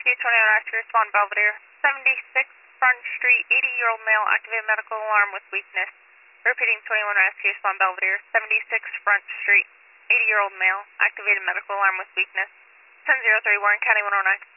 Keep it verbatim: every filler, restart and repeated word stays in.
Rescue twenty-one Rescue Respond Belvedere. seventy-six Front Street, eighty-year-old male, activated medical alarm with weakness. Repeating twenty-one Rescue Respond Belvedere. seventy-six Front Street, eighty-year-old male, activated medical alarm with weakness. ten zero three, Warren County one oh nine.